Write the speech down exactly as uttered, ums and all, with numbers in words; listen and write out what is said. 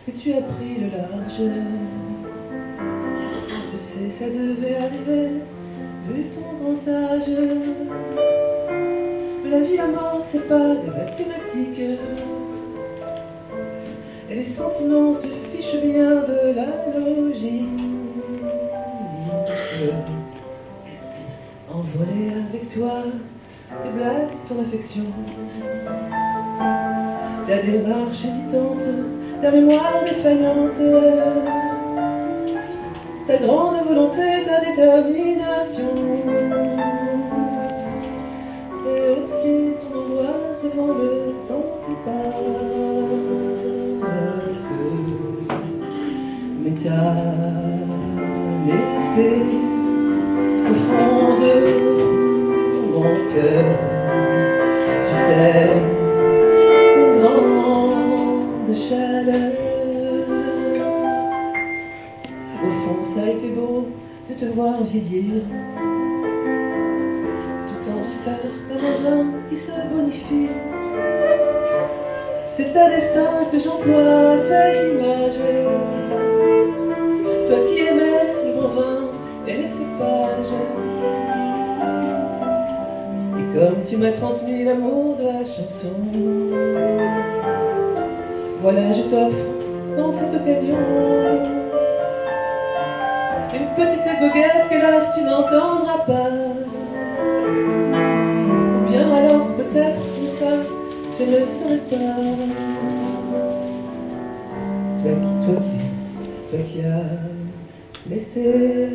que tu as pris le large. Je sais, ça devait arriver, vu ton grand âge. Mais la vie, la mort, c'est pas des mathématiques. Et les sentiments se fichent bien de la logique. Envoler avec toi tes blagues, ton affection, ta démarche hésitante, ta mémoire défaillante, ta grande volonté, ta détermination, et aussi ton angoisse devant le temps qui passe. Mais t'as laissé au fond de mon cœur, tu sais, une grande chaleur. Au fond, ça a été beau de te voir vieillir, tout en douceur, comme un vin qui se bonifie. C'est à dessein que j'emploie cette image, toi qui aimais le bon vin et les cépages. Et comme tu m'as transmis l'amour de la chanson, voilà, je t'offre dans cette occasion une petite goguette qu'hélas tu n'entendras pas. Ou bien alors peut-être comme ça je ne serai pas. Toi qui, toi qui, toi qui as laissé